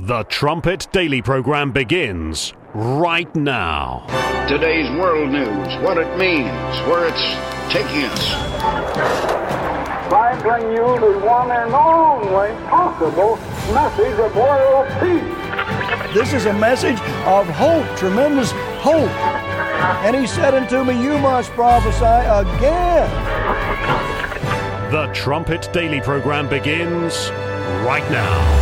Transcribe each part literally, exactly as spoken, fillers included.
The Trumpet Daily program begins right now. Today's world news, what it means, where it's taking us. I bring you the one and only possible message of world peace. This is a message of hope, tremendous hope. And he said unto me, you must prophesy again. The Trumpet Daily program begins right now.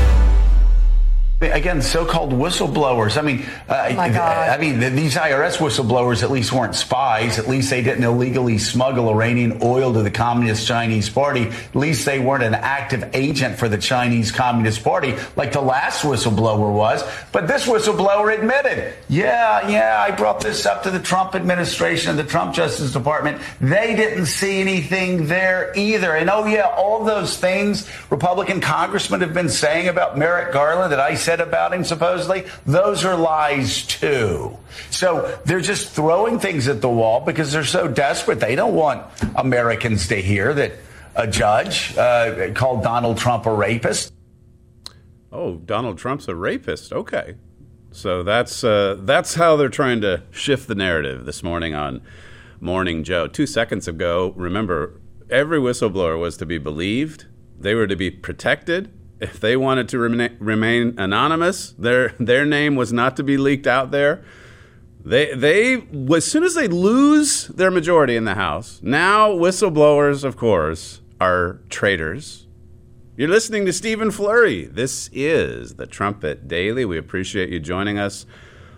Again, so-called whistleblowers. I mean, uh, oh my God. I mean, these I R S whistleblowers at least weren't spies. At least they didn't illegally smuggle Iranian oil to the Communist Chinese Party. At least they weren't an active agent for the Chinese Communist Party like the last whistleblower was. But this whistleblower admitted, yeah, yeah, I brought this up to the Trump administration and the Trump Justice Department. They didn't see anything there either. And oh, yeah, all those things Republican congressmen have been saying about Merrick Garland that I said about him, supposedly, those are lies too. So they're just throwing things at the wall because they're so desperate. They don't want Americans to hear that a judge uh, called Donald Trump a rapist. Oh, Donald Trump's a rapist. Okay. So that's uh, that's how they're trying to shift the narrative this morning on Morning Joe. Two seconds ago, remember, every whistleblower was to be believed. They were to be protected. If they wanted to remain, remain anonymous, their their name was not to be leaked out there. They they as soon as they lose their majority in the House, now whistleblowers, of course, are traitors. You're listening to Stephen Flurry. This is the Trumpet Daily. We appreciate you joining us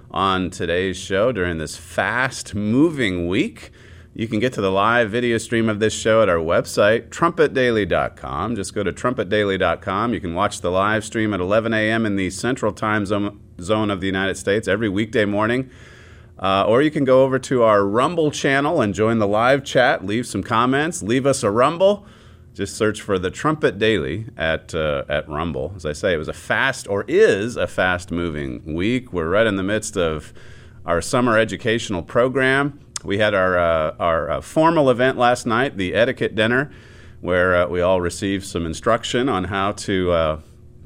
on today's show during this fast-moving week. You can get to the live video stream of this show at our website, trumpet daily dot com. Just go to trumpet daily dot com. You can watch the live stream at eleven a.m. in the Central Time Zone of the United States every weekday morning. Uh, or you can go over to our Rumble channel and join the live chat. Leave some comments. Leave us a Rumble. Just search for the Trumpet Daily at uh, at Rumble. As I say, it was a fast, or is a fast-moving week. We're right in the midst of our summer educational program. We had our uh, our uh, formal event last night, the etiquette dinner, where uh, we all received some instruction on how to uh,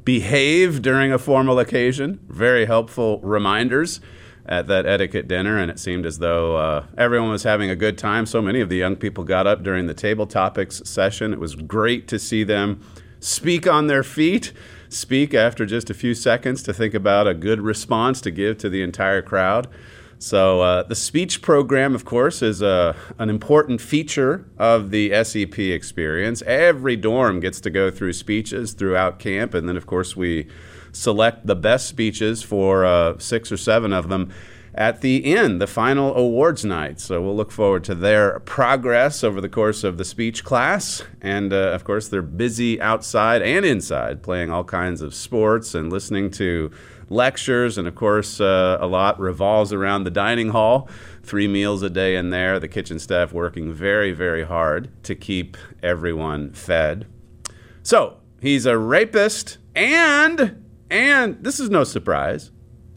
behave during a formal occasion. Very helpful reminders at that etiquette dinner, and it seemed as though uh, everyone was having a good time. So many of the young people got up during the table topics session. It was great to see them speak on their feet, speak after just a few seconds to think about a good response to give to the entire crowd. So uh, the speech program, of course, is uh, an important feature of the S E P experience. Every dorm gets to go through speeches throughout camp, and then, of course, we select the best speeches for uh, six or seven of them at the end, the final awards night. So we'll look forward to their progress over the course of the speech class. And, uh, of course, they're busy outside and inside playing all kinds of sports and listening to lectures, and of course uh, a lot revolves around the dining hall. Three meals a day in there, the kitchen staff working very, very hard to keep everyone fed. So he's a rapist, and and this is no surprise,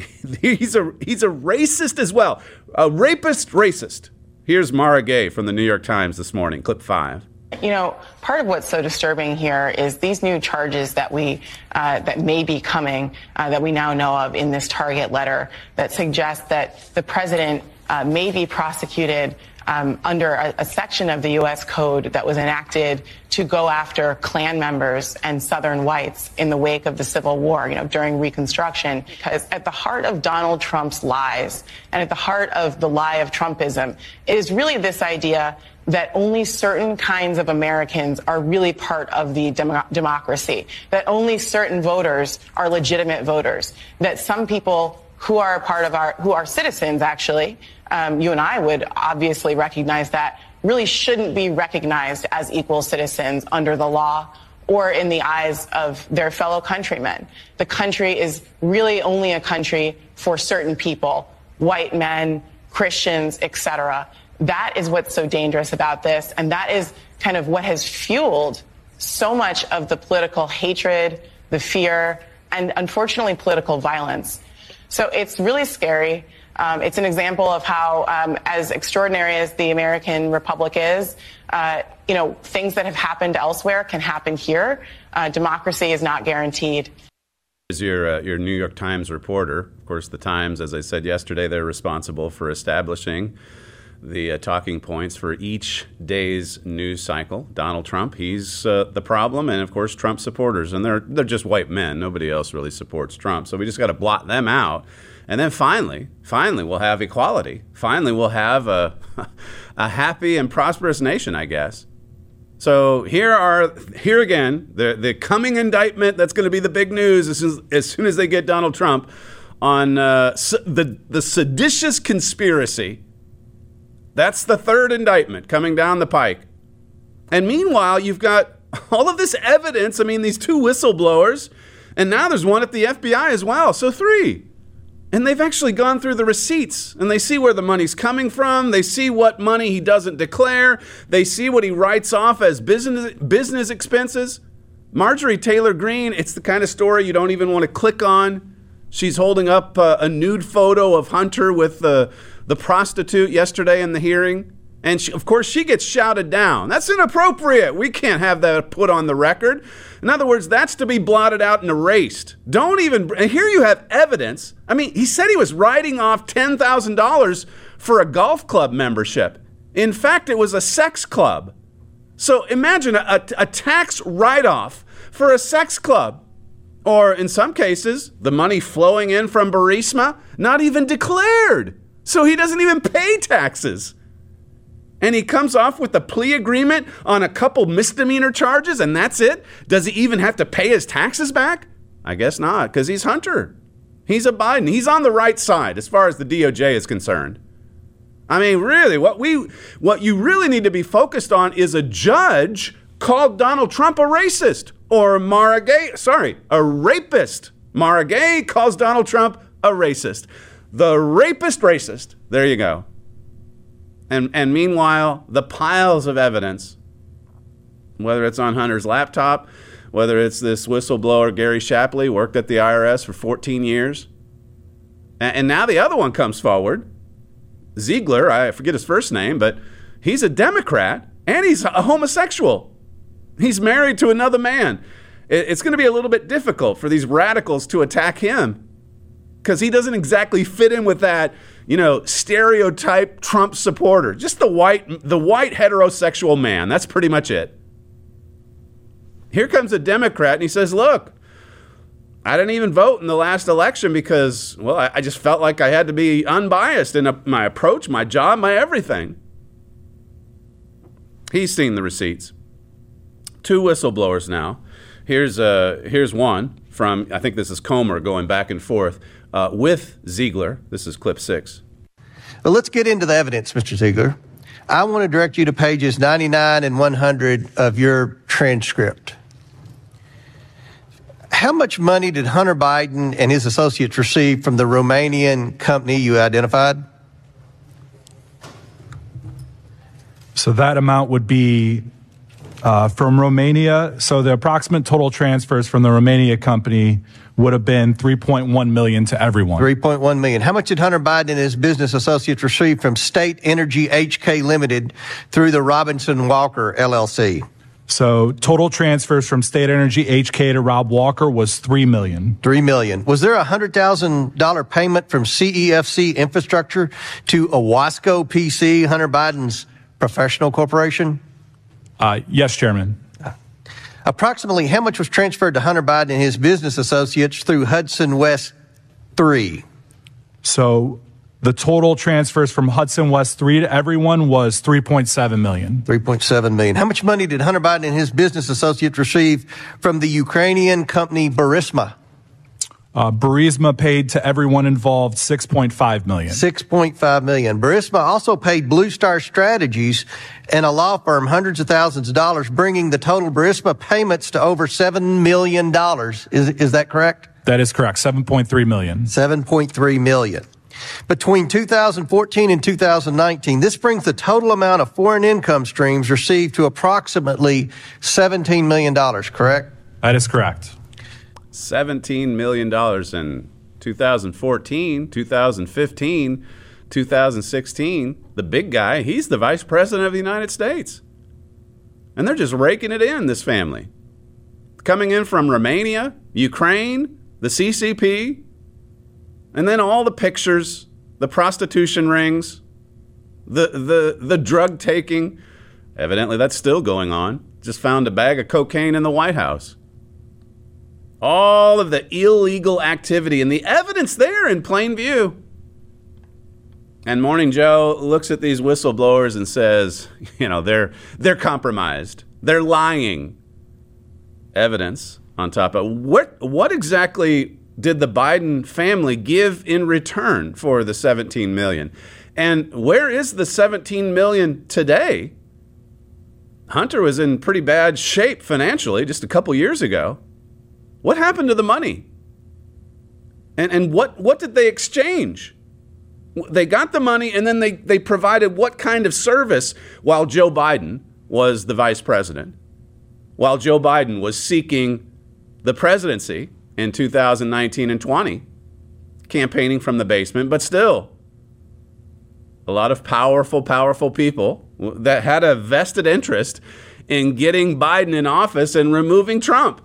he's a he's a racist as well. A rapist racist. Here's Mara Gay from the New York Times this morning, clip five. You know, part of what's so disturbing here is these new charges that we uh, that may be coming, uh, that we now know of in this target letter, that suggest that the president uh, may be prosecuted um, under a, a section of the U S Code that was enacted to go after Klan members and Southern whites in the wake of the Civil War, you know, during Reconstruction. Because at the heart of Donald Trump's lies and at the heart of the lie of Trumpism is really this idea that only certain kinds of Americans are really part of the dem- democracy, that only certain voters are legitimate voters, that some people who are a part of our, who are citizens, actually, um, you and I would obviously recognize that, really shouldn't be recognized as equal citizens under the law or in the eyes of their fellow countrymen. The country is really only a country for certain people, white men, Christians, et cetera. That is what's so dangerous about this, and that is kind of what has fueled so much of the political hatred, the fear, and unfortunately political violence. So it's really scary. Um, it's an example of how, um, as extraordinary as the American Republic is, uh, you know, things that have happened elsewhere can happen here. Uh, democracy is not guaranteed. Is your uh, your New York Times reporter. Of course, the Times, as I said yesterday, they're responsible for establishing the uh, talking points for each day's news cycle. Donald Trump, he's uh, the problem, and of course, Trump supporters, and they're they're just white men. Nobody else really supports Trump, so we just got to blot them out, and then finally, finally, we'll have equality. Finally, we'll have a a happy and prosperous nation, I guess. So here are here again the the coming indictment that's going to be the big news as soon as, as soon as they get Donald Trump on uh, the the seditious conspiracy. That's the third indictment coming down the pike. And meanwhile, you've got all of this evidence. I mean, these two whistleblowers, and now there's one at the F B I as well. So three. And they've actually gone through the receipts, and they see where the money's coming from. They see what money he doesn't declare. They see what he writes off as business business expenses. Marjorie Taylor Greene, it's the kind of story you don't even want to click on. She's holding up uh, a nude photo of Hunter with the, the prostitute yesterday in the hearing. And she, of course, she gets shouted down. That's inappropriate. We can't have that put on the record. In other words, that's to be blotted out and erased. Don't even, and here you have evidence. I mean, he said he was writing off ten thousand dollars for a golf club membership. In fact, it was a sex club. So imagine a, a, a tax write-off for a sex club. Or in some cases, the money flowing in from Burisma, not even declared. So he doesn't even pay taxes. And he comes off with a plea agreement on a couple misdemeanor charges, and that's it? Does he even have to pay his taxes back? I guess not, because he's Hunter. He's a Biden. He's on the right side as far as the D O J is concerned. I mean, really, what we, what you really need to be focused on is a judge called Donald Trump a racist, or Mara Gay, sorry, a rapist. Mara Gay calls Donald Trump a racist. The rapist racist. There you go. And and meanwhile, the piles of evidence, whether it's on Hunter's laptop, whether it's this whistleblower, Gary Shapley, worked at the I R S for fourteen years. And, and now the other one comes forward. Ziegler, I forget his first name, but he's a Democrat and he's a homosexual. He's married to another man. It, it's going to be a little bit difficult for these radicals to attack him because he doesn't exactly fit in with that, you know, stereotype Trump supporter. Just the white, the white heterosexual man. That's pretty much it. Here comes a Democrat and he says, look, I didn't even vote in the last election because, well, I, I just felt like I had to be unbiased in a, my approach, my job, my everything. He's seen the receipts. Two whistleblowers now. Here's uh, here's one from, I think this is Comer going back and forth uh, with Ziegler. This is clip six. Well, let's get into the evidence, Mister Ziegler. I want to direct you to pages ninety-nine and one hundred of your transcript. How much money did Hunter Biden and his associates receive from the Romanian company you identified? So that amount would be uh, from Romania. So the approximate total transfers from the Romania company would have been three point one million dollars to everyone. three point one million dollars. How much did Hunter Biden and his business associates receive from State Energy H K Limited through the Robinson Walker L L C? So total transfers from State Energy H K to Rob Walker was three million dollars. three million dollars. Was there a one hundred thousand dollars payment from C E F C Infrastructure to Owasco P C, Hunter Biden's professional corporation? Uh, yes, Chairman. Approximately how much was transferred to Hunter Biden and his business associates through Hudson West three? So the total transfers from Hudson West three to everyone was three point seven million dollars. three point seven million dollars. How much money did Hunter Biden and his business associates receive from the Ukrainian company Burisma? Uh, Burisma paid to everyone involved six point five million dollars. six point five million dollars. Burisma also paid Blue Star Strategies and a law firm hundreds of thousands of dollars, bringing the total Burisma payments to over seven million dollars. Is, is that correct? That is correct. seven point three million dollars. seven point three million dollars. Between two thousand fourteen and two thousand nineteen, this brings the total amount of foreign income streams received to approximately seventeen million dollars, correct? That is correct. seventeen million dollars in two thousand fourteen, two thousand fifteen, two thousand sixteen. The big guy, he's the vice president of the United States. And they're just raking it in, this family. Coming in from Romania, Ukraine, the C C P, and then all the pictures, the prostitution rings, the the the drug taking. Evidently, that's still going on. Just found a bag of cocaine in the White House. All of the illegal activity and the evidence there in plain view. And Morning Joe looks at these whistleblowers and says, you know, they're they're compromised. They're lying. Evidence on top of what what exactly did the Biden family give in return for the seventeen million dollars? And where is the seventeen million dollars today? Hunter was in pretty bad shape financially just a couple years ago. What happened to the money? And and what what did they exchange? They got the money, and then they, they provided what kind of service while Joe Biden was the vice president, while Joe Biden was seeking the presidency in two thousand nineteen and twenty, campaigning from the basement, but still a lot of powerful, powerful people that had a vested interest in getting Biden in office and removing Trump.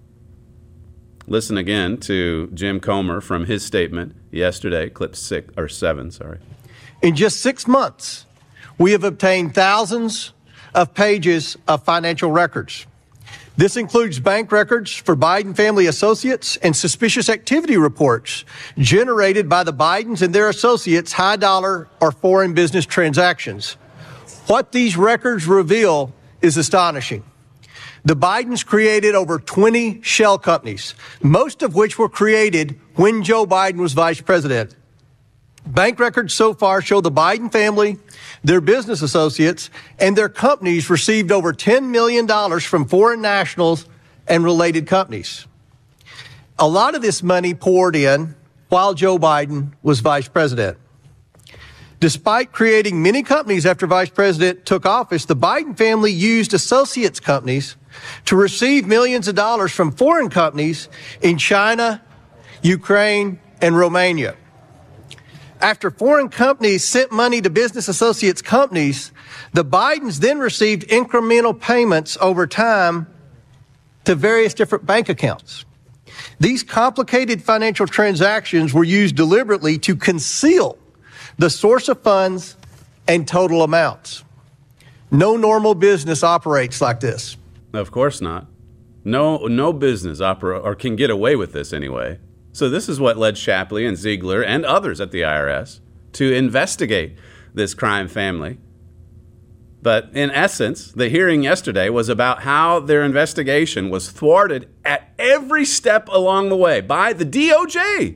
Listen again to Jim Comer from his statement yesterday, clip six or seven, sorry. In just six months, we have obtained thousands of pages of financial records. This includes bank records for Biden family associates and suspicious activity reports generated by the Bidens and their associates' high dollar or foreign business transactions. What these records reveal is astonishing. The Bidens created over twenty shell companies, most of which were created when Joe Biden was vice president. Bank records so far show the Biden family, their business associates, and their companies received over ten million dollars from foreign nationals and related companies. A lot of this money poured in while Joe Biden was vice president. Despite creating many companies after vice president took office, the Biden family used associates companies to receive millions of dollars from foreign companies in China, Ukraine, and Romania. After foreign companies sent money to business associates companies, the Bidens then received incremental payments over time to various different bank accounts. These complicated financial transactions were used deliberately to conceal the source of funds and total amounts. No normal business operates like this. Of course not. No, no business opera or can get away with this anyway. So this is what led Shapley and Ziegler and others at the I R S to investigate this crime family. But in essence, the hearing yesterday was about how their investigation was thwarted at every step along the way by the D O J.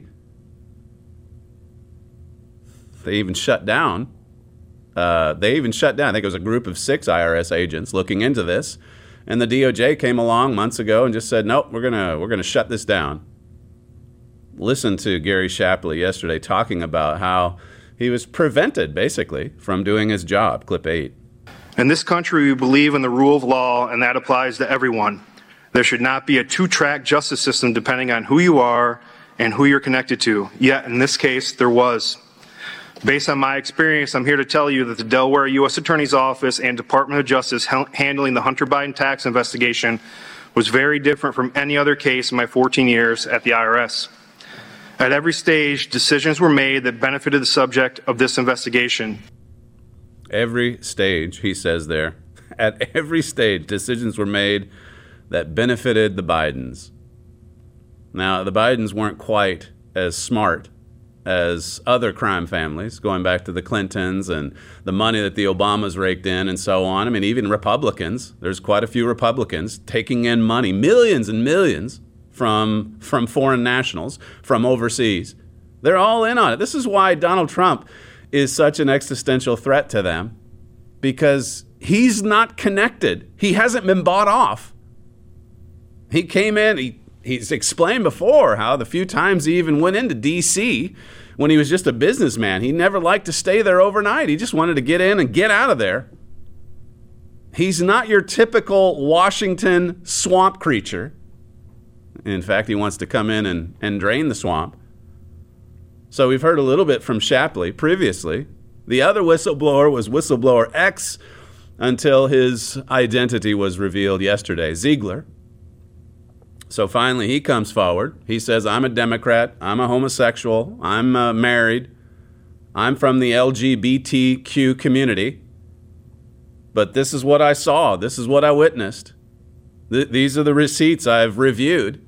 They even shut down. Uh, they even shut down. I think it was a group of six I R S agents looking into this, and the D O J came along months ago and just said, "Nope, we're gonna we're gonna shut this down." Listen to Gary Shapley yesterday talking about how he was prevented, basically, from doing his job. Clip eight. In this country, we believe in the rule of law, and that applies to everyone. There should not be a two-track justice system depending on who you are and who you're connected to. Yet, in this case, there was. Based on my experience, I'm here to tell you that the Delaware U S Attorney's Office and Department of Justice ha- handling the Hunter Biden tax investigation was very different from any other case in my fourteen years at the I R S. At every stage, decisions were made that benefited the subject of this investigation. Every stage, he says there. At every stage, decisions were made that benefited the Bidens. Now, the Bidens weren't quite as smart as other crime families, going back to the Clintons and the money that the Obamas raked in and so on. I mean, even Republicans, there's quite a few Republicans taking in money, millions and millions, from from foreign nationals, from overseas. They're all in on it. This is why Donald Trump is such an existential threat to them, because he's not connected. He hasn't been bought off. He came in, he, he's explained before how the few times he even went into D C when he was just a businessman, he never liked to stay there overnight. He just wanted to get in and get out of there. He's not your typical Washington swamp creature. In fact, he wants to come in and, and drain the swamp. So we've heard a little bit from Shapley previously. The other whistleblower was whistleblower X until his identity was revealed yesterday, Ziegler. So finally he comes forward. He says, I'm a Democrat. I'm a homosexual. I'm uh, married. I'm from the L G B T Q community. But this is what I saw. This is what I witnessed. Th- these are the receipts I've reviewed.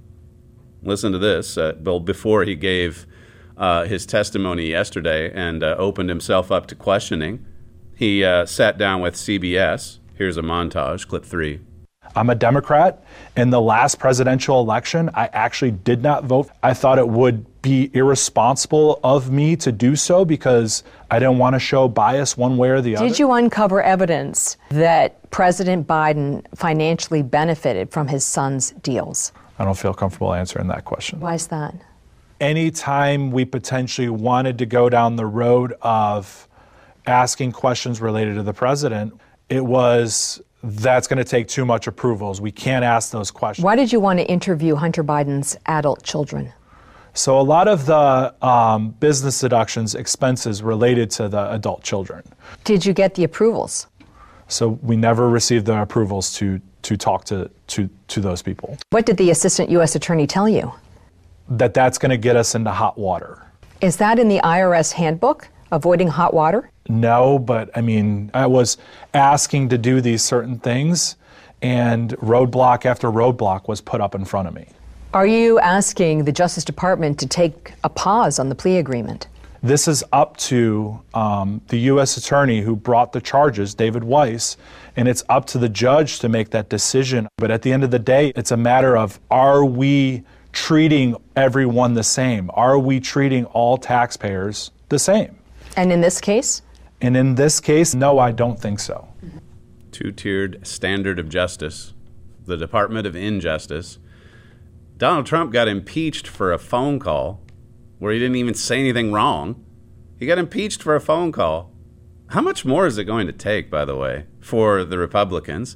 Listen to this. Uh, before he gave uh, his testimony yesterday and uh, opened himself up to questioning, he uh, sat down with C B S. Here's a montage, clip three. I'm a Democrat. In the last presidential election, I actually did not vote. I thought it would be irresponsible of me to do so because I didn't want to show bias one way or the other. Did you uncover evidence that President Biden financially benefited from his son's deals? I don't feel comfortable answering that question. Why is that? Anytime we potentially wanted to go down the road of asking questions related to the president, it was that's going to take too much approvals. We can't ask those questions. Why did you want to interview Hunter Biden's adult children? So a lot of the um, business deductions, expenses related to the adult children. Did you get the approvals? So we never received the approvals to to talk to, to, to those people. What did the assistant U S attorney tell you? That that's going to get us into hot water. Is that in the I R S handbook, avoiding hot water? No, but I mean, I was asking to do these certain things, and roadblock after roadblock was put up in front of me. Are you asking the Justice Department to take a pause on the plea agreement? This is up to um, the U S attorney who brought the charges, David Weiss, and it's up to the judge to make that decision. But at the end of the day, it's a matter of, are we treating everyone the same? Are we treating all taxpayers the same? And in this case? And in this case, no, I don't think so. Two-tiered standard of justice, the Department of Injustice. Donald Trump got impeached for a phone call where he didn't even say anything wrong. He got impeached for a phone call. How much more is it going to take, by the way, for the Republicans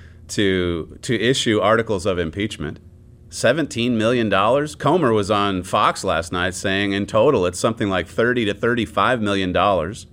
to to issue articles of impeachment? seventeen million dollars? Comer was on Fox last night saying in total it's something like thirty to thirty-five million dollars.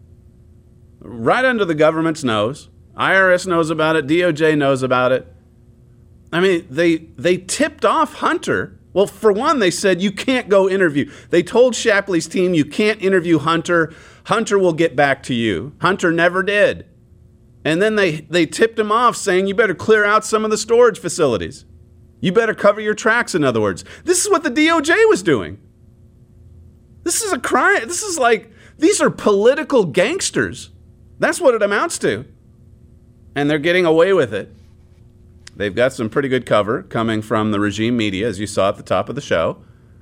Right under the government's nose. I R S knows about it. D O J knows about it. I mean, they they tipped off Hunter. Well, for one, they said you can't go interview. They told Shapley's team you can't interview Hunter. Hunter will get back to you. Hunter never did. And then they, they tipped him off saying you better clear out some of the storage facilities. You better cover your tracks, in other words. This is what the D O J was doing. This is a crime. This is like, these are political gangsters. That's what it amounts to. And they're getting away with it. They've got some pretty good cover coming from the regime media, as you saw at the top of the show.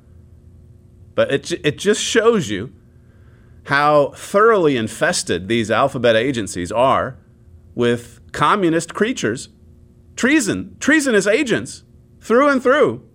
But it it just shows you how thoroughly infested these alphabet agencies are with communist creatures. Treason, treasonous agents, through and through.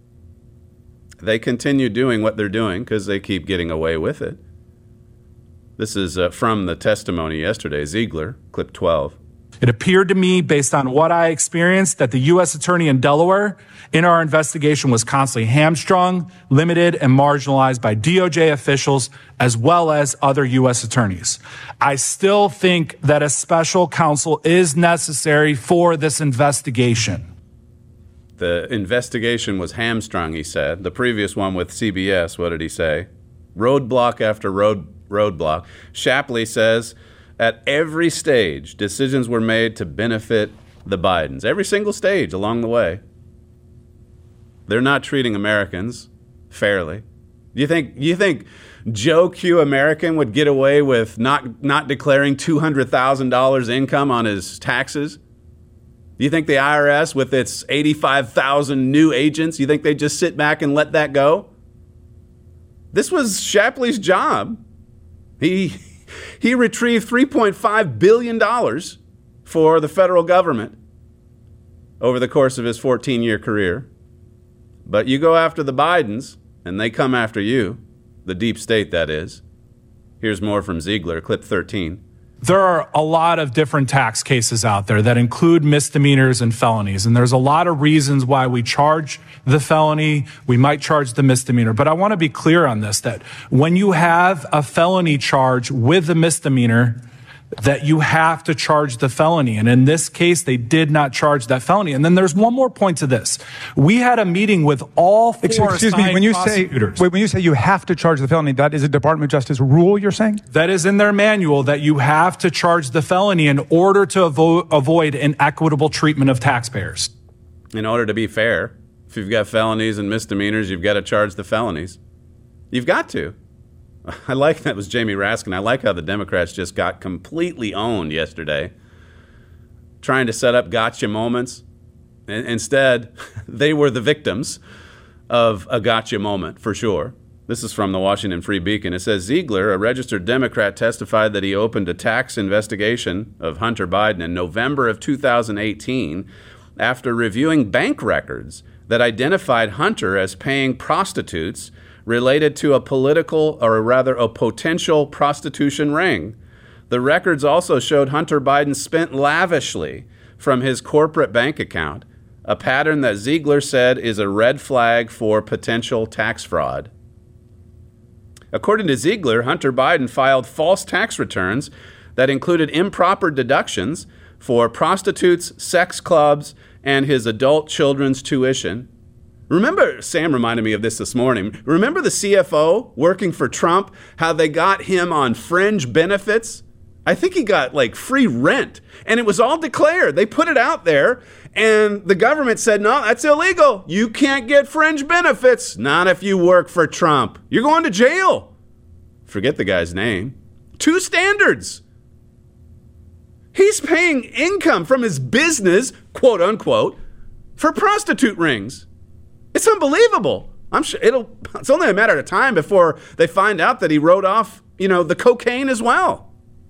They continue doing what they're doing because they keep getting away with it. This is uh, from the testimony yesterday, Ziegler, clip twelve. It appeared to me, based on what I experienced, that the U S attorney in Delaware in our investigation was constantly hamstrung, limited, and marginalized by D O J officials as well as other U S attorneys. I still think that a special counsel is necessary for this investigation. The investigation was hamstrung, he said. The previous one with C B S, what did he say? Roadblock after road roadblock. Shapley says, at every stage, decisions were made to benefit the Bidens. Every single stage along the way. They're not treating Americans fairly. Do you think you think Joe Q American would get away with not not declaring two hundred thousand dollars income on his taxes? Do you think the I R S, with its eighty-five thousand new agents, you think they'd just sit back and let that go? This was Shapley's job. He he retrieved three point five billion dollars for the federal government over the course of his fourteen-year career. But you go after the Bidens, and they come after you, the deep state, that is. Here's more from Ziegler, clip thirteen. There are a lot of different tax cases out there that include misdemeanors and felonies, and there's a lot of reasons why we charge the felony, we might charge the misdemeanor. But I want to be clear on this, that when you have a felony charge with a misdemeanor, that you have to charge the felony. And in this case, they did not charge that felony. And then there's one more point to this. We had a meeting with all four Excuse, excuse me, when you say wait, when you say you have to charge the felony, that is a Department of Justice rule you're saying? That is in their manual, that you have to charge the felony in order to avo- avoid inequitable treatment of taxpayers. In order to be fair, if you've got felonies and misdemeanors, you've got to charge the felonies. You've got to. I like that was Jamie Raskin. I like how the Democrats just got completely owned yesterday, trying to set up gotcha moments. And instead, they were the victims of a gotcha moment, for sure. This is from the Washington Free Beacon. It says, Ziegler, a registered Democrat, testified that he opened a tax investigation of Hunter Biden in November of two thousand eighteen after reviewing bank records that identified Hunter as paying prostitutes related to a political, or rather a potential prostitution ring. The records also showed Hunter Biden spent lavishly from his corporate bank account, a pattern that Ziegler said is a red flag for potential tax fraud. According to Ziegler, Hunter Biden filed false tax returns that included improper deductions for prostitutes, sex clubs, and his adult children's tuition. Remember, Sam reminded me of this this morning. Remember the C F O working for Trump, how they got him on fringe benefits? I think he got like free rent, and it was all declared. They put it out there, and the government said, no, that's illegal. You can't get fringe benefits. Not if you work for Trump. You're going to jail. Forget the guy's name. Two standards. He's paying income from his business, quote unquote, for prostitute rings. It's unbelievable. I'm sure it'll, it's only a matter of time before they find out that he wrote off, you know, the cocaine as well.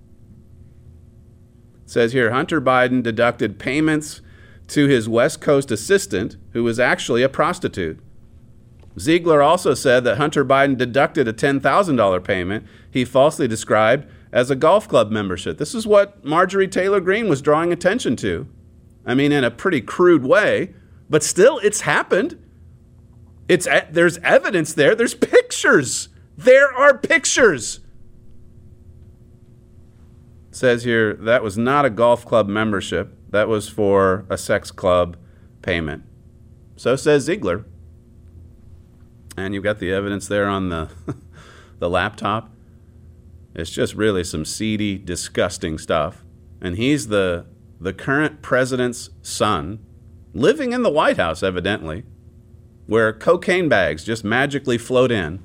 It says here, Hunter Biden deducted payments to his West Coast assistant, who was actually a prostitute. Ziegler also said that Hunter Biden deducted a ten thousand dollars payment he falsely described as a golf club membership. This is what Marjorie Taylor Greene was drawing attention to. I mean, in a pretty crude way, but still, it's happened. It's there's evidence there. There's pictures. There are pictures. It says here that was not a golf club membership. That was for a sex club payment. So says Ziegler. And you've got the evidence there on the the laptop. It's just really some seedy, disgusting stuff. And he's the the current president's son, living in the White House, evidently, where cocaine bags just magically float in.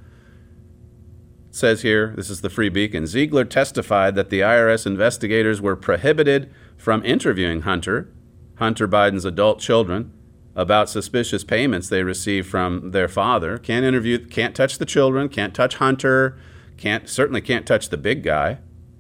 It says here, this is the Free Beacon, Ziegler testified that the I R S investigators were prohibited from interviewing Hunter, Hunter Biden's adult children, about suspicious payments they received from their father. Can't interview, can't touch the children, can't touch Hunter, can't certainly can't touch the big guy.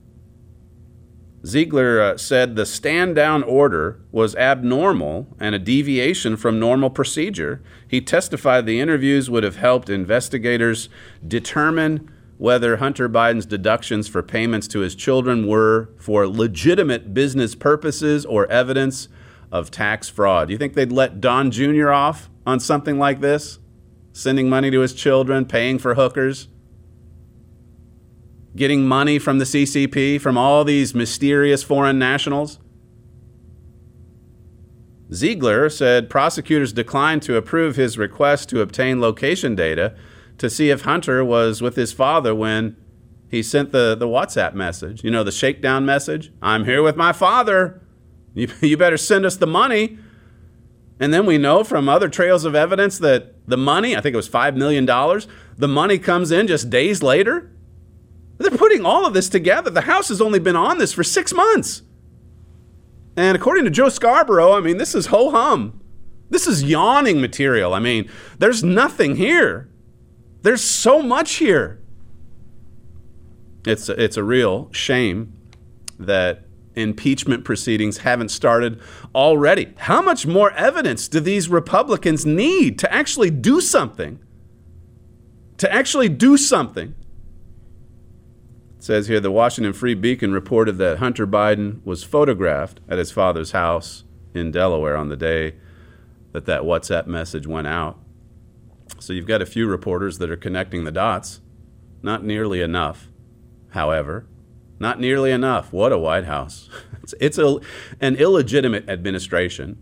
Ziegler uh, said the stand-down order was abnormal and a deviation from normal procedure. He testified the interviews would have helped investigators determine whether Hunter Biden's deductions for payments to his children were for legitimate business purposes or evidence of tax fraud. Do you think they'd let Don Junior off on something like this? Sending money to his children, paying for hookers? Getting money from the C C P, from all these mysterious foreign nationals? Ziegler said prosecutors declined to approve his request to obtain location data to see if Hunter was with his father when he sent the, the WhatsApp message. You know, the shakedown message. I'm here with my father. You, you better send us the money. And then we know from other trails of evidence that the money, I think it was five million dollars, the money comes in just days later. They're putting all of this together. The House has only been on this for six months. And according to Joe Scarborough, I mean, this is ho-hum. This is yawning material. I mean, there's nothing here. There's so much here. It's a, it's a real shame that impeachment proceedings haven't started already. How much more evidence do these Republicans need to actually do something? To actually do something. It says here, the Washington Free Beacon reported that Hunter Biden was photographed at his father's house in Delaware on the day that that WhatsApp message went out. So you've got a few reporters that are connecting the dots. Not nearly enough, however. Not nearly enough. What a White House. It's, it's a, an illegitimate administration.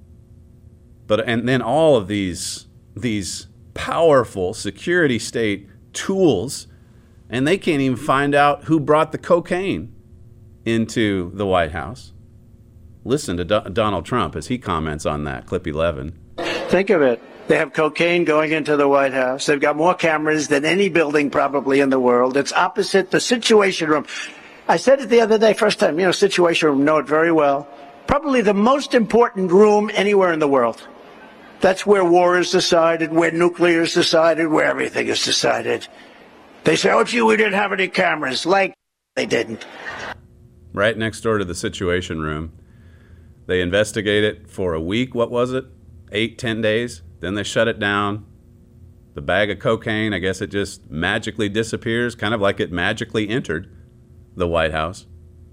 But and then all of these these powerful security state tools, and they can't even find out who brought the cocaine into the White House. Listen to Do- Donald Trump as he comments on that. Clip eleven. Think of it. They have cocaine going into the White House. They've got more cameras than any building probably in the world. It's opposite the Situation Room. I said it the other day, first time, you know, Situation Room, know it very well. Probably the most important room anywhere in the world. That's where war is decided, where nuclear is decided, where everything is decided. They say, oh, gee, we didn't have any cameras. Like, they didn't. Right next door to the Situation Room. They investigate it for a week. What was it? Eight, ten days. Then they shut it down. The bag of cocaine, I guess it just magically disappears, kind of like it magically entered the White House.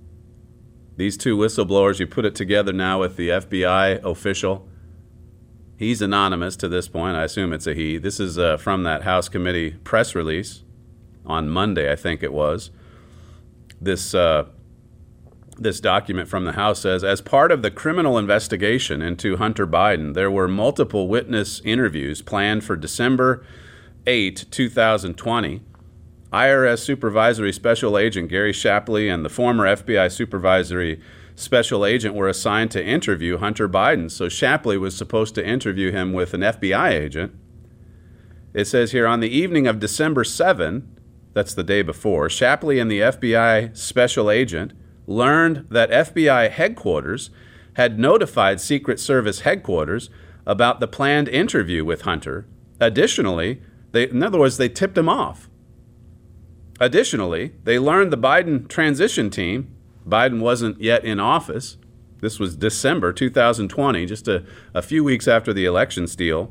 These two whistleblowers, you put it together now with the F B I official. He's anonymous to this point. I assume it's a he. This is uh, from that House committee press release on Monday, I think it was. This uh, this document from the House says, as part of the criminal investigation into Hunter Biden, there were multiple witness interviews planned for December eighth, twenty twenty. I R S Supervisory Special Agent Gary Shapley and the former F B I Supervisory Special Agent were assigned to interview Hunter Biden. So Shapley was supposed to interview him with an F B I agent. It says here, on the evening of December seventh, that's the day before, Shapley and the F B I Special Agent learned that F B I headquarters had notified Secret Service headquarters about the planned interview with Hunter. Additionally, they, in other words, they tipped him off. Additionally, they learned the Biden transition team, Biden wasn't yet in office. This was December two thousand twenty, just a, a few weeks after the election steal.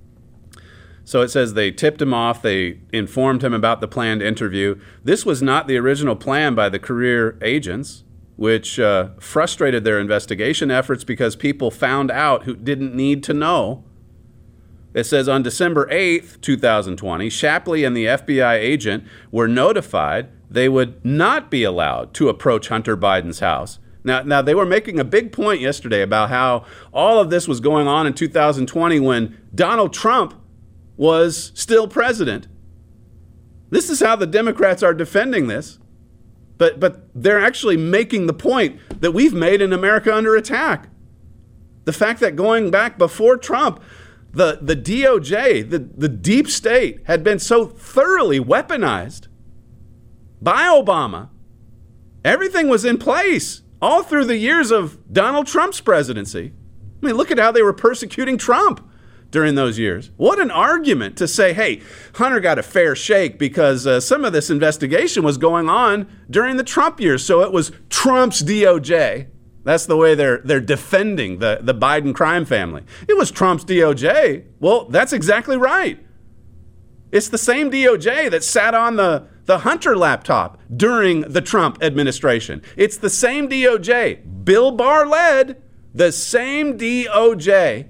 So it says they tipped him off. They informed him about the planned interview. This was not the original plan by the career agents, which uh, frustrated their investigation efforts because people found out who didn't need to know. It says on December eighth, twenty twenty, Shapley and the F B I agent were notified they would not be allowed to approach Hunter Biden's house. Now, now they were making a big point yesterday about how all of this was going on in two thousand twenty when Donald Trump was still president. This is how the Democrats are defending this. But but they're actually making the point that we've made in America Under Attack. The fact that going back before Trump, the, the D O J, the, the deep state, had been so thoroughly weaponized by Obama. Everything was in place all through the years of Donald Trump's presidency. I mean, look at how they were persecuting Trump during those years. What an argument to say, hey, Hunter got a fair shake because uh, some of this investigation was going on during the Trump years, so it was Trump's D O J. That's the way they're they're defending the, the Biden crime family. It was Trump's D O J. Well, that's exactly right. It's the same D O J that sat on the, the Hunter laptop during the Trump administration. It's the same D O J. Bill Barr led the same D O J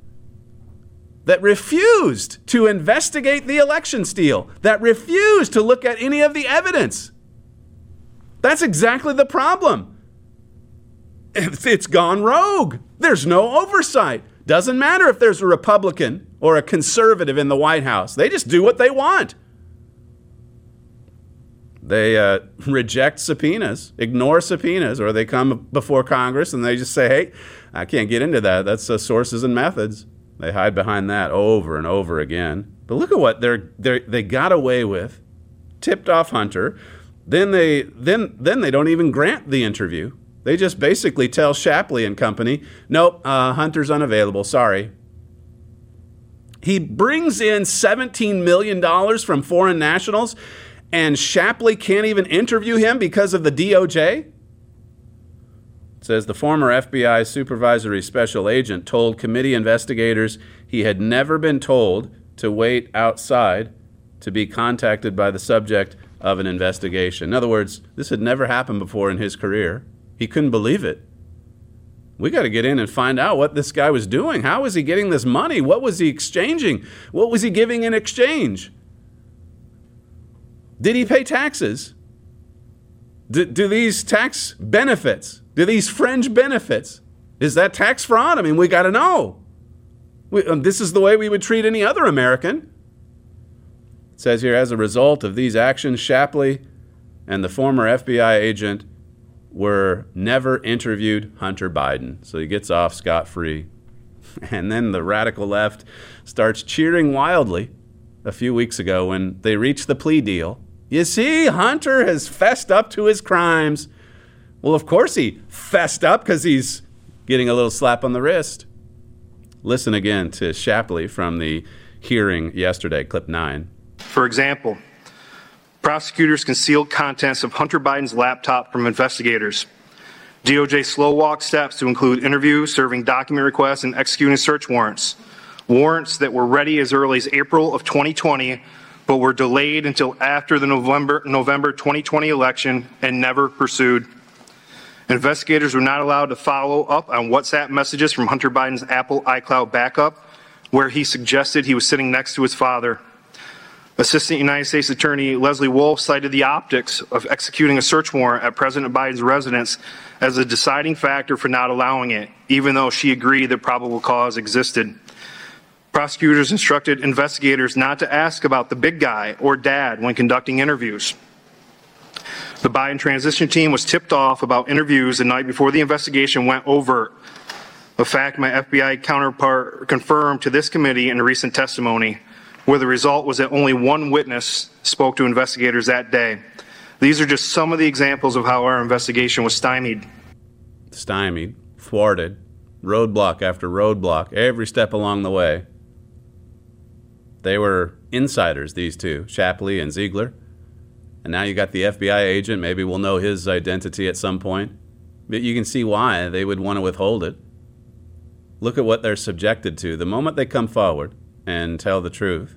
that refused to investigate the election steal, that refused to look at any of the evidence. That's exactly the problem. It's gone rogue. There's no oversight. Doesn't matter if there's a Republican or a conservative in the White House. They just do what they want. They uh, reject subpoenas, ignore subpoenas, or they come before Congress and they just say, hey, I can't get into that. That's uh, sources and methods. They hide behind that over and over again. But look at what they're, they're they got away with. Tipped off Hunter. Then they then then they don't even grant the interview. They just basically tell Shapley and company, nope, uh, Hunter's unavailable. Sorry. He brings in seventeen million dollars from foreign nationals, and Shapley can't even interview him because of the D O J? It says the former F B I supervisory special agent told committee investigators he had never been told to wait outside to be contacted by the subject of an investigation. In other words, this had never happened before in his career. He couldn't believe it. We got to get in and find out what this guy was doing. How was he getting this money? What was he exchanging? What was he giving in exchange? Did he pay taxes? Do, do these tax benefits, do these fringe benefits, is that tax fraud? I mean, we got to know. We, um, this is the way we would treat any other American. It says here, as a result of these actions, Shapley and the former F B I agent were never interviewed Hunter Biden. So he gets off scot-free. And then the radical left starts cheering wildly a few weeks ago when they reached the plea deal. You see, Hunter has fessed up to his crimes. Well, of course he fessed up because he's getting a little slap on the wrist. Listen again to Shapley from the hearing yesterday, clip nine. For example, prosecutors concealed contents of Hunter Biden's laptop from investigators. D O J slow-walked steps to include interviews, serving document requests, and executing search warrants. Warrants that were ready as early as April of twenty twenty, but were delayed until after the November, November twenty twenty election and never pursued. Investigators were not allowed to follow up on WhatsApp messages from Hunter Biden's Apple iCloud backup, where he suggested he was sitting next to his father. Assistant United States Attorney Leslie Wolf cited the optics of executing a search warrant at President Biden's residence as a deciding factor for not allowing it, even though she agreed that probable cause existed. Prosecutors instructed investigators not to ask about the big guy or dad when conducting interviews. The Biden transition team was tipped off about interviews the night before the investigation went overt, a fact my F B I counterpart confirmed to this committee in a recent testimony, where the result was that only one witness spoke to investigators that day. These are just some of the examples of how our investigation was stymied. Stymied, thwarted, roadblock after roadblock, every step along the way. They were insiders, these two, Shapley and Ziegler. And now you got the F B I agent. Maybe we'll know his identity at some point. But you can see why they would want to withhold it. Look at what they're subjected to the moment they come forward and tell the truth.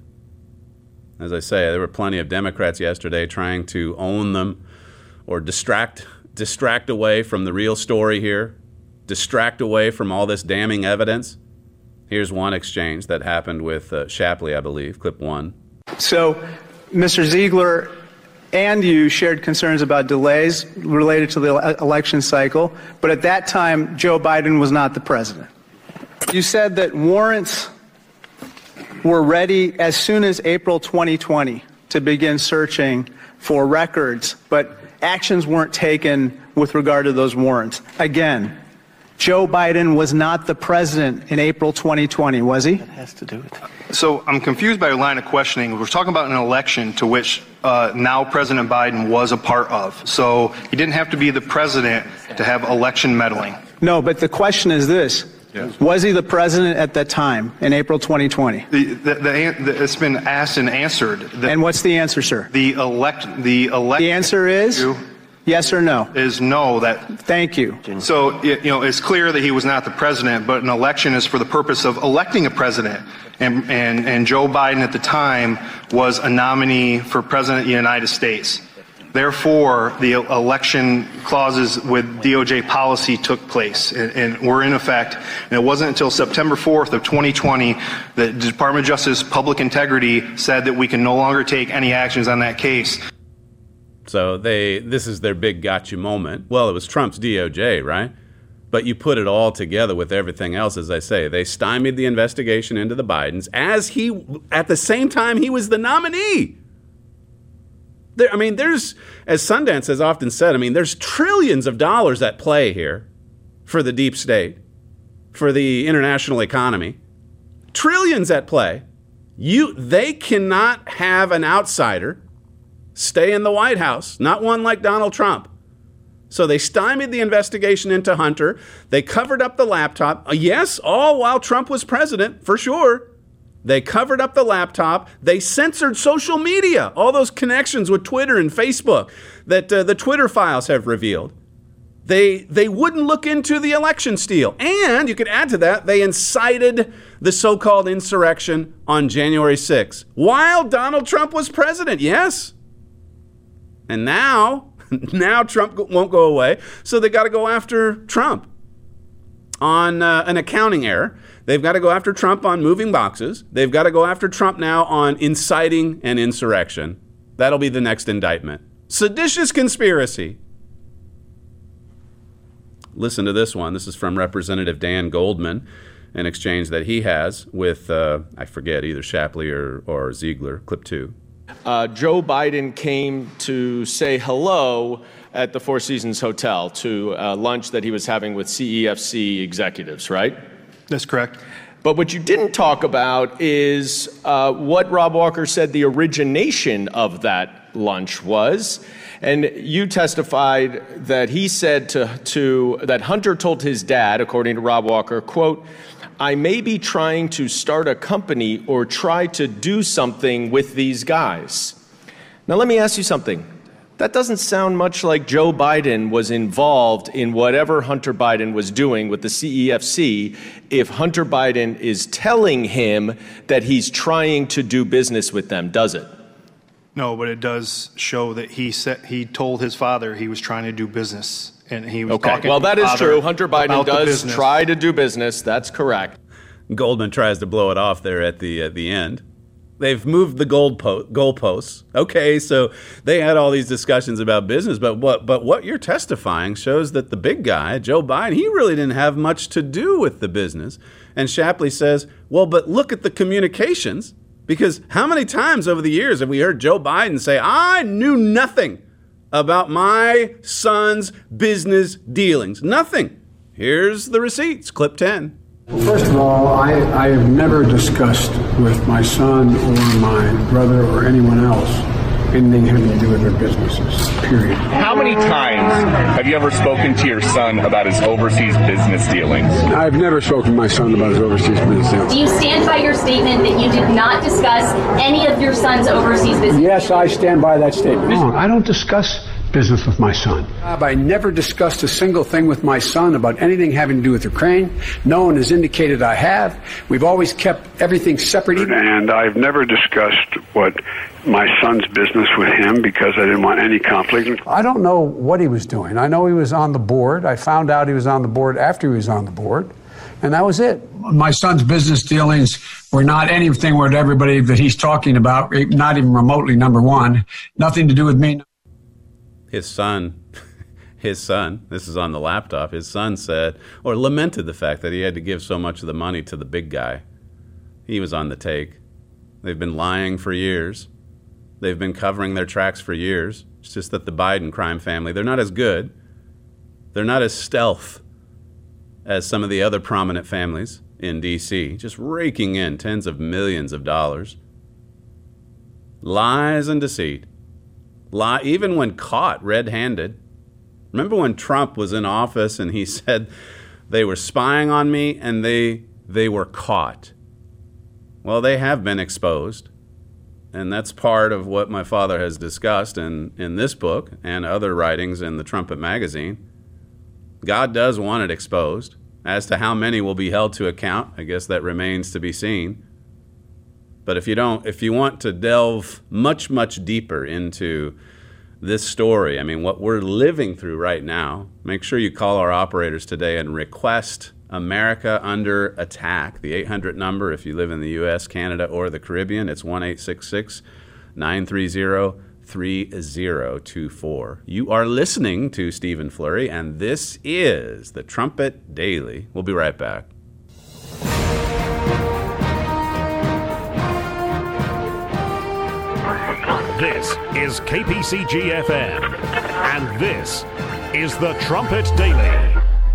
As I say, there were plenty of Democrats yesterday trying to own them or distract distract away from the real story here, distract away from all this damning evidence. Here's one exchange that happened with uh, Shapley, I believe, clip one. So, Mister Ziegler and you shared concerns about delays related to the election cycle, but at that time, Joe Biden was not the president. You said that warrants were ready as soon as April twenty twenty to begin searching for records, but actions weren't taken with regard to those warrants. Again, Joe Biden was not the president in April twenty twenty, was he? That has to do with it. So I'm confused by your line of questioning. We're talking about an election to which uh, now President Biden was a part of. So he didn't have to be the president to have election meddling. No, but the question is this. Yes. Was he the president at that time in April twenty twenty? The, the, the, the, it's been asked and answered. The, and what's the answer, sir? The elect. The elect. The answer is yes or no. Is no. That. Thank you. So you know it's clear that he was not the president, but an election is for the purpose of electing a president, and and and Joe Biden at the time was a nominee for president of the United States. Therefore, the election clauses with D O J policy took place and, and were in effect. And it wasn't until September fourth of twenty twenty that the Department of Justice Public Integrity said that we can no longer take any actions on that case. So they, this is their big gotcha moment. Well, it was Trump's D O J, right? But you put it all together with everything else, as I say. They stymied the investigation into the Bidens as he, at the same time, he was the nominee. There, I mean, there's, as Sundance has often said, I mean, there's trillions of dollars at play here for the deep state, for the international economy. Trillions at play. You, they cannot have an outsider stay in the White House, not one like Donald Trump. So they stymied the investigation into Hunter. They covered up the laptop. Yes, all while Trump was president, for sure. They covered up the laptop. They censored social media, all those connections with Twitter and Facebook that uh, the Twitter files have revealed. They they wouldn't look into the election steal. And you could add to that, they incited the so-called insurrection on January sixth while Donald Trump was president. Yes. And now, now Trump won't go away, so they got to go after Trump on uh, an accounting error. They've got to go after Trump on moving boxes. They've got to go after Trump now on inciting an insurrection. That'll be the next indictment. Seditious conspiracy. listen to this one. This is from Representative Dan Goldman, an exchange that he has with, uh, I forget, either Shapley or, or Ziegler. Clip two. Uh, Joe Biden came to say hello at the Four Seasons Hotel to a lunch that he was having with C E F C executives, right? That's correct. But what you didn't talk about is uh, what Rob Walker said the origination of that lunch was. And you testified that he said to, to that Hunter told his dad, according to Rob Walker, quote, "I may be trying to start a company or try to do something with these guys." Now, let me ask you something. That doesn't sound much like Joe Biden was involved in whatever Hunter Biden was doing with the C E F C if Hunter Biden is telling him that he's trying to do business with them, does it? No, but it does show that he said he told his father he was trying to do business, and he was okay. talking Well, to that his is father true. Hunter Biden about the does business. try to do business. That's correct. Goldman tries to blow it off there at the at the end. They've moved the goal po- goalposts. Okay, so they had all these discussions about business, but what but what you're testifying shows that the big guy, Joe Biden, he really didn't have much to do with the business. And Shapley says, well, but look at the communications, because how many times over the years have we heard Joe Biden say, I knew nothing about my son's business dealings? Nothing. Here's the receipts, clip ten. Well, first of all, I, I have never discussed with my son or my brother or anyone else anything having to do with their businesses, period. How many times have you ever spoken to your son about his overseas business dealings? I've never spoken to my son about his overseas business dealings. Do you stand by your statement that you did not discuss any of your son's overseas business? Yes, I stand by that statement. No, I don't discuss business with my son. I never discussed a single thing with my son about anything having to do with Ukraine. No one has indicated I have. We've always kept everything separate. And I've never discussed what my son's business with him because I didn't want any conflict. I don't know what he was doing. I know he was on the board. I found out he was on the board after he was on the board. And that was it. My son's business dealings were not anything with everybody that he's talking about, not even remotely, number one. Nothing to do with me. His son, his son, this is on the laptop, his son said, or lamented the fact that he had to give so much of the money to the big guy. He was on the take. They've been lying for years. They've been covering their tracks for years. It's just that the Biden crime family, they're not as good. They're not as stealth as some of the other prominent families in D C, just raking in tens of millions of dollars. Lies and deceit. Lie, even when caught red-handed. Remember when Trump was in office and he said they were spying on me and they they were caught? Well, they have been exposed. And that's part of what my father has discussed in, in this book and other writings in the Trumpet magazine. God does want it exposed. As to how many will be held to account, I guess that remains to be seen. But if you don't, if you want to delve much, much deeper into this story, I mean, what we're living through right now, make sure you call our operators today and request America Under Attack, the eight hundred number if you live in the U S, Canada, or the Caribbean. It's one eight six six, nine three zero, three zero two four. You are listening to Stephen Flurry, and this is the Trumpet Daily. We'll be right back. This is K P C G F M, and this is the Trumpet Daily.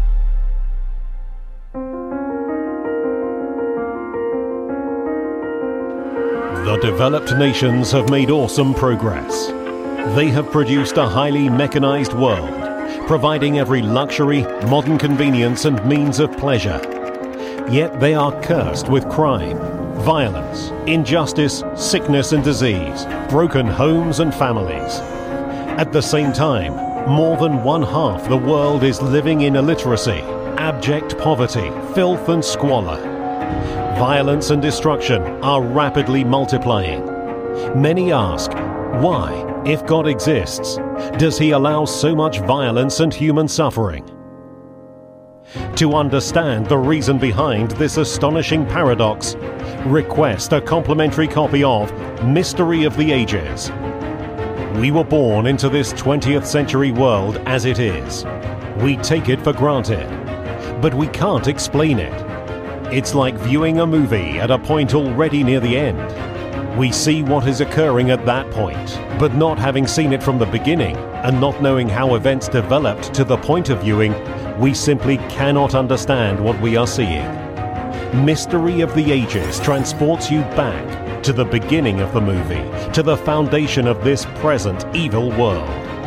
The developed nations have made awesome progress. They have produced a highly mechanized world, providing every luxury, modern convenience, and means of pleasure. Yet they are cursed with crime, violence, injustice, sickness and disease, broken homes and families. At the same time, more than one half the world is living in illiteracy, abject poverty, filth and squalor. Violence and destruction are rapidly multiplying. Many ask, why, if God exists, does he allow so much violence and human suffering? To understand the reason behind this astonishing paradox, request a complimentary copy of Mystery of the Ages. We were born into this twentieth century world as it is. We take it for granted, but we can't explain it. It's like viewing a movie at a point already near the end. We see what is occurring at that point, but not having seen it from the beginning and not knowing how events developed to the point of viewing, we simply cannot understand what we are seeing. Mystery of the Ages transports you back to the beginning of the movie, to the foundation of this present evil world.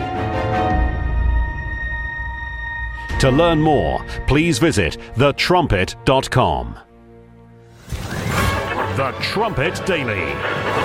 To learn more, please visit the trumpet dot com. The Trumpet Daily.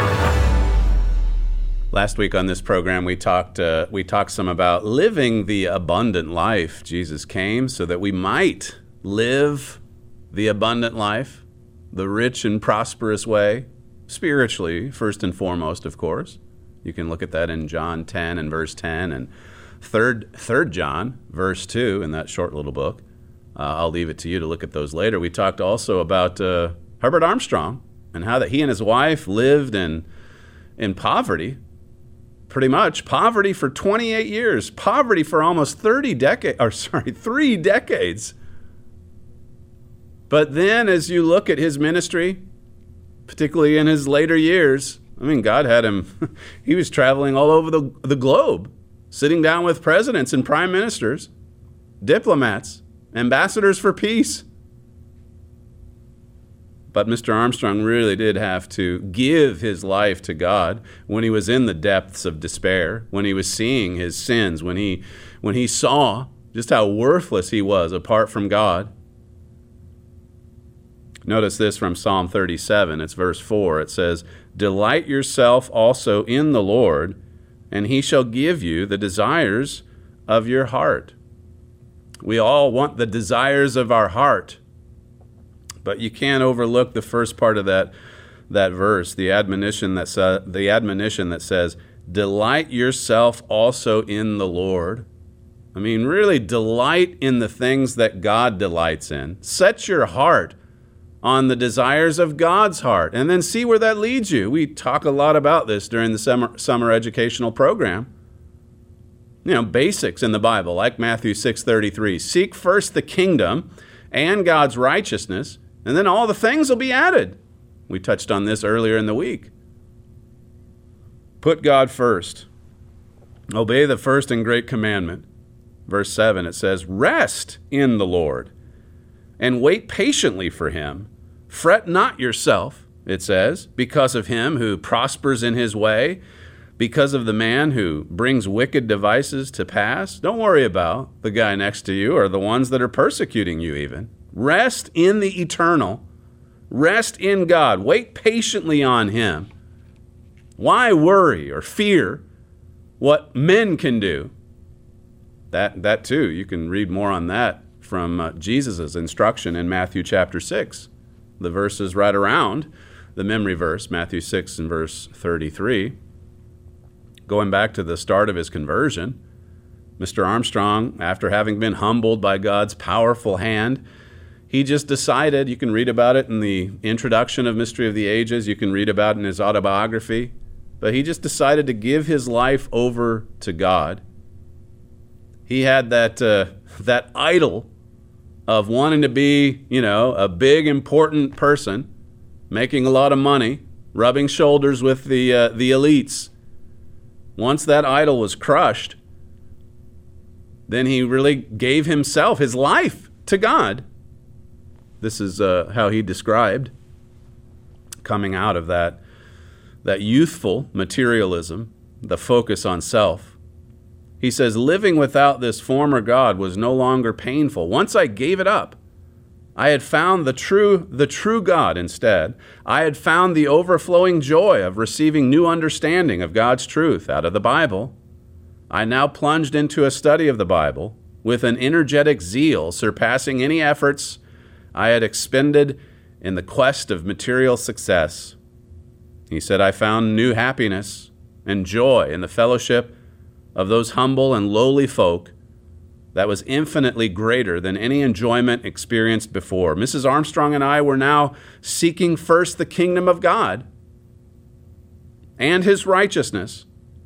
Last week on this program, we talked uh, we talked some about living the abundant life. Jesus came so that we might live the abundant life, the rich and prosperous way, spiritually, first and foremost, of course. You can look at that in John ten and verse ten, and third, third John, verse two, in that short little book. Uh, I'll leave it to you to look at those later. We talked also about uh, Herbert Armstrong and how that he and his wife lived in in poverty, pretty much poverty for twenty-eight years, poverty for almost thirty decades, or sorry, three decades. But then as you look at his ministry, particularly in his later years, I mean, God had him, he was traveling all over the, the globe, sitting down with presidents and prime ministers, diplomats, ambassadors for peace. But Mister Armstrong really did have to give his life to God when he was in the depths of despair, when he was seeing his sins, when he, when he saw just how worthless he was apart from God. Notice this from Psalm thirty-seven. It's verse four. It says, "Delight yourself also in the Lord, and he shall give you the desires of your heart." We all want the desires of our heart. But you can't overlook the first part of that that verse, the admonition that sa- the admonition that says, "Delight yourself also in the Lord." I mean, really delight in the things that God delights in. Set your heart on the desires of God's heart, and then see where that leads you. We talk a lot about this during the summer, summer educational program. You know, basics in the Bible, like Matthew six thirty-three. Seek first the kingdom and God's righteousness, and then all the things will be added. We touched on this earlier in the week. Put God first. Obey the first and great commandment. Verse seven, it says, "Rest in the Lord, and wait patiently for him. Fret not yourself," it says, "because of him who prospers in his way, because of the man who brings wicked devices to pass." Don't worry about the guy next to you or the ones that are persecuting you even. Rest in the eternal. Rest in God. Wait patiently on him. Why worry or fear what men can do? That, that too, you can read more on that from uh, Jesus' instruction in Matthew chapter six. The verse is right around the memory verse, Matthew six and verse thirty-three. Going back to the start of his conversion, Mister Armstrong, after having been humbled by God's powerful hand, he just decided, you can read about it in the introduction of Mystery of the Ages, you can read about it in his autobiography, but he just decided to give his life over to God. He had that uh, that idol of wanting to be, you know, a big, important person, making a lot of money, rubbing shoulders with the uh, the elites. Once that idol was crushed, then he really gave himself, his life, to God. This is uh, how he described coming out of that, that youthful materialism, the focus on self. He says, "Living without this former God was no longer painful. Once I gave it up, I had found the true, the true God instead. I had found the overflowing joy of receiving new understanding of God's truth out of the Bible. I now plunged into a study of the Bible with an energetic zeal surpassing any efforts I had expended in the quest of material success." He said, "I found new happiness and joy in the fellowship of those humble and lowly folk that was infinitely greater than any enjoyment experienced before." Missus Armstrong and I were now seeking first the kingdom of God and his righteousness,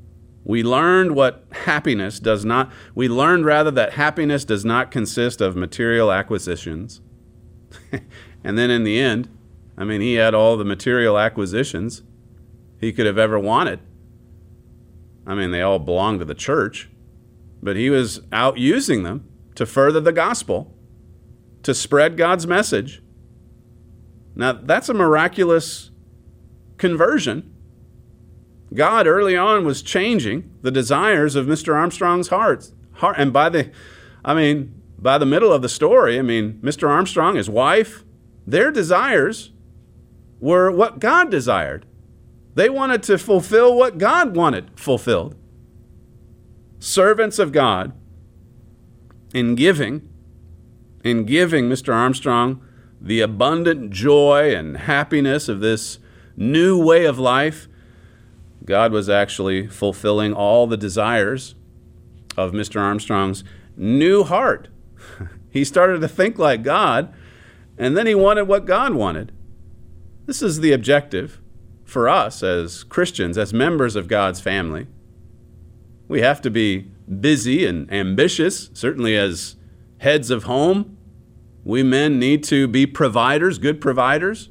We learned what happiness does not, we learned rather that happiness does not consist of material acquisitions. And then in the end, I mean, he had all the material acquisitions he could have ever wanted. I mean, they all belonged to the church, but he was out using them to further the gospel, to spread God's message. Now, that's a miraculous conversion. God early on was changing the desires of Mister Armstrong's heart. heart. And by the, I mean, by the middle of the story, I mean, Mister Armstrong, his wife, their desires were what God desired. They wanted to fulfill what God wanted fulfilled. Servants of God, in giving, in giving Mister Armstrong the abundant joy and happiness of this new way of life, God was actually fulfilling all the desires of Mister Armstrong's new heart. He started to think like God, and then he wanted what God wanted. This is the objective for us as Christians, as members of God's family. We have to be busy and ambitious, certainly as heads of home. We men need to be providers, good providers.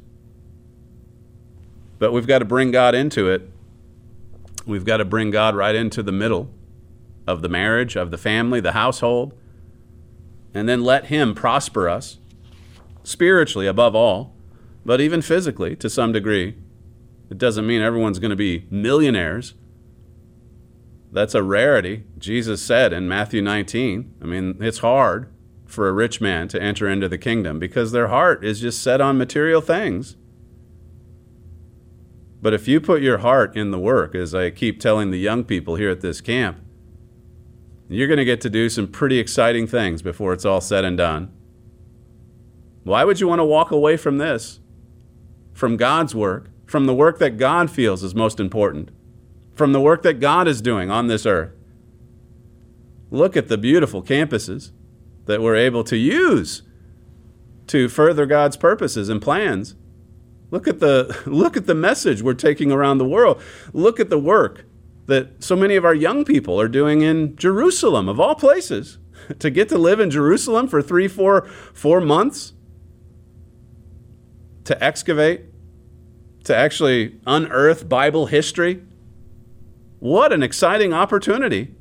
But we've got to bring God into it. We've got to bring God right into the middle of the marriage, of the family, the household, and then let him prosper us, spiritually above all, but even physically to some degree. It doesn't mean everyone's going to be millionaires. That's a rarity. Jesus said in Matthew nineteen, I mean, it's hard for a rich man to enter into the kingdom because their heart is just set on material things. But if you put your heart in the work, as I keep telling the young people here at this camp, you're going to get to do some pretty exciting things before it's all said and done. Why would you want to walk away from this? From God's work, from the work that God feels is most important, from the work that God is doing on this earth. Look at the beautiful campuses that we're able to use to further God's purposes and plans. Look at the look at the message we're taking around the world. Look at the work that so many of our young people are doing in Jerusalem, of all places. To get to live in Jerusalem for three, four, four months, to excavate, to actually unearth Bible history. What an exciting opportunity.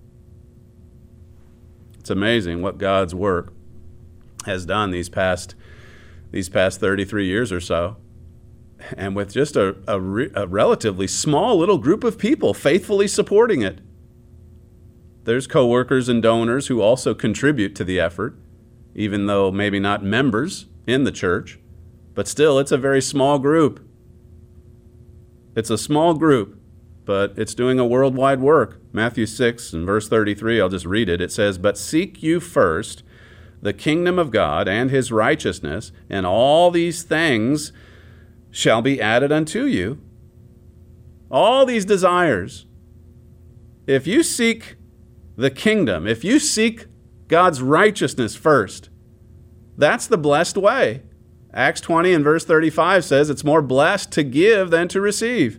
It's amazing what God's work has done these past, these past thirty-three years or so. And with just a, a, re, a relatively small little group of people faithfully supporting it. There's coworkers and donors who also contribute to the effort, even though maybe not members in the church. But still, it's a very small group. It's a small group, but it's doing a worldwide work. Matthew six and verse thirty-three, I'll just read it. It says, "But seek you first the kingdom of God and his righteousness, and all these things shall be added unto you." All these desires. If you seek the kingdom, if you seek God's righteousness first, that's the blessed way. Acts twenty and verse thirty-five says it's more blessed to give than to receive.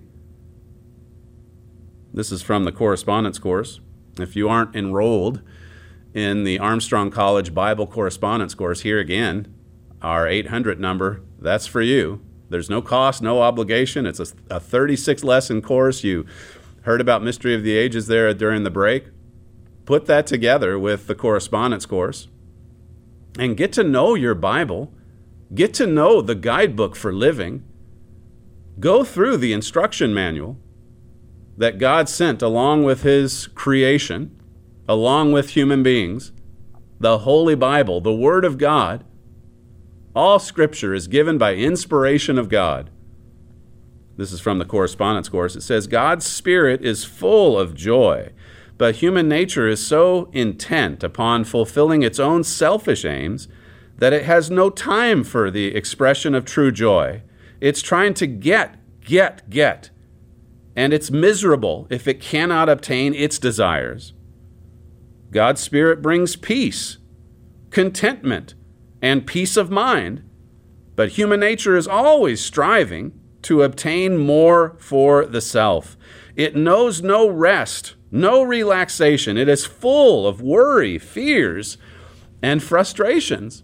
This is from the correspondence course. If you aren't enrolled in the Armstrong College Bible correspondence course, here again, our eight hundred number, that's for you. There's no cost, no obligation. It's a, a thirty-six lesson course. You heard about Mystery of the Ages there during the break. Put that together with the correspondence course and get to know your Bible. Get to know the guidebook for living. Go through the instruction manual that God sent along with his creation, along with human beings, the Holy Bible, the Word of God. All Scripture is given by inspiration of God. This is from the correspondence course. It says, God's Spirit is full of joy, but human nature is so intent upon fulfilling its own selfish aims that it has no time for the expression of true joy. It's trying to get, get, get, and it's miserable if it cannot obtain its desires. God's Spirit brings peace, contentment, and peace of mind, but human nature is always striving to obtain more for the self. It knows no rest no relaxation. It is full of worry, fears, and frustrations.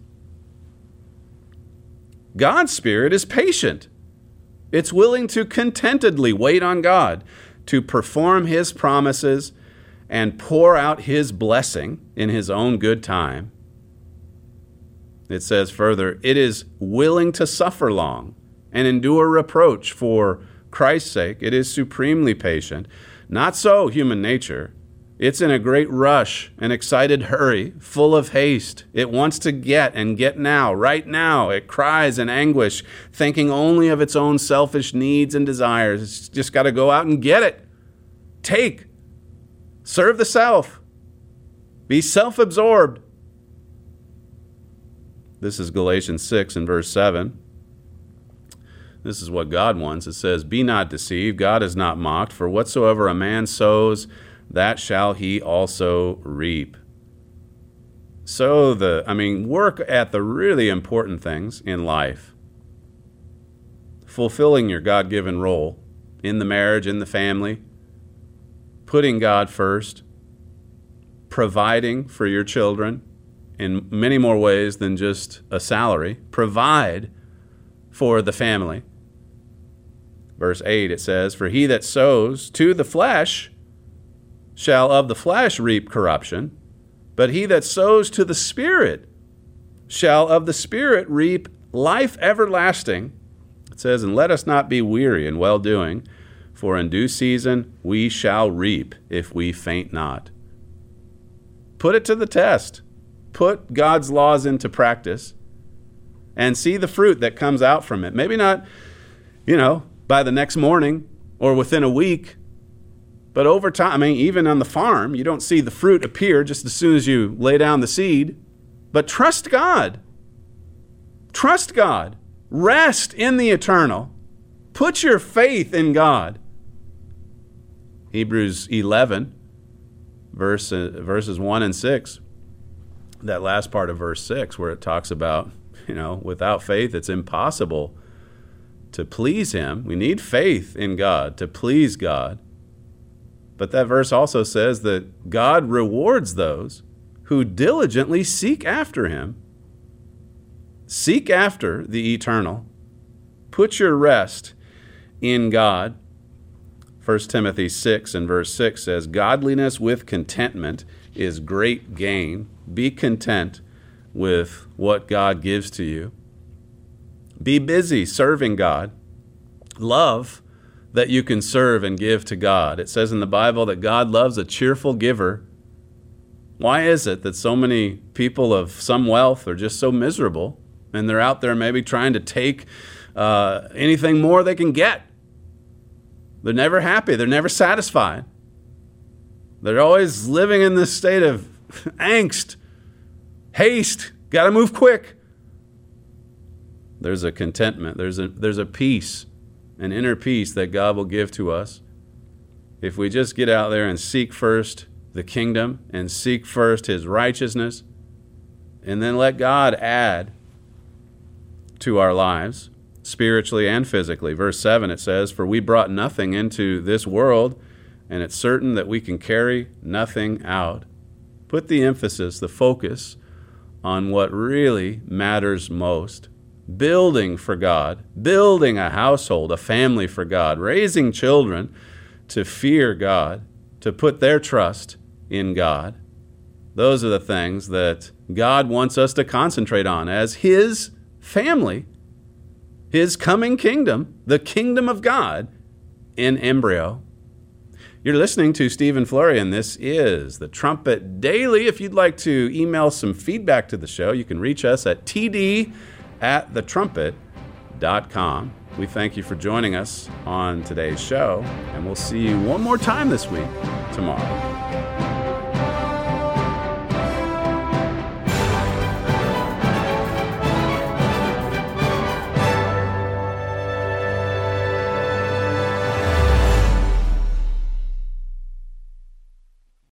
God's Spirit is patient. It's willing to contentedly wait on God to perform His promises and pour out His blessing in His own good time. It says further, it is willing to suffer long and endure reproach for Christ's sake. It is supremely patient. Not so human nature. It's in a great rush, an excited hurry, full of haste. It wants to get and get now, right now. It cries in anguish, thinking only of its own selfish needs and desires. It's just got to go out and get it. Take. Serve the self. Be self-absorbed. This is Galatians six and verse seven. This is what God wants. It says, be not deceived. God is not mocked. For whatsoever a man sows, that shall he also reap. So the, I mean, work at the really important things in life. Fulfilling your God-given role in the marriage, in the family. Putting God first. Providing for your children in many more ways than just a salary. Provide for the family. Verse eight, it says, for he that sows to the flesh shall of the flesh reap corruption, but he that sows to the Spirit shall of the Spirit reap life everlasting. It says, and let us not be weary in well-doing, for in due season we shall reap if we faint not. Put it to the test. Put God's laws into practice and see the fruit that comes out from it. Maybe not, you know, by the next morning or within a week, but over time. I mean, even on the farm, you don't see the fruit appear just as soon as you lay down the seed. But trust God. Trust God. Rest in the eternal. Put your faith in God. Hebrews eleven, verse, uh, verses one and six. That last part of verse six where it talks about, you know, without faith it's impossible to please Him. We need faith in God to please God. But that verse also says that God rewards those who diligently seek after Him. Seek after the eternal. Put your rest in God. First Timothy six and verse six says, godliness with contentment is great gain. Be content with what God gives to you. Be busy serving God. Love that you can serve and give to God. It says in the Bible that God loves a cheerful giver. Why is it that so many people of some wealth are just so miserable and they're out there maybe trying to take uh, anything more they can get? They're never happy. They're never satisfied. They're always living in this state of angst, haste, got to move quick. There's a contentment. There's a, there's a peace, an inner peace that God will give to us if we just get out there and seek first the kingdom and seek first His righteousness and then let God add to our lives spiritually and physically. Verse seven, it says, for we brought nothing into this world, and it's certain that we can carry nothing out. Put the emphasis, the focus on what really matters most. Building for God, building a household, a family for God, raising children to fear God, to put their trust in God. Those are the things that God wants us to concentrate on as His family, His coming kingdom, the kingdom of God in embryo. You're listening to Stephen Flurry, and this is the Trumpet Daily. If you'd like to email some feedback to the show, you can reach us at t d at the trumpet dot com. We thank you for joining us on today's show, and we'll see you one more time this week tomorrow.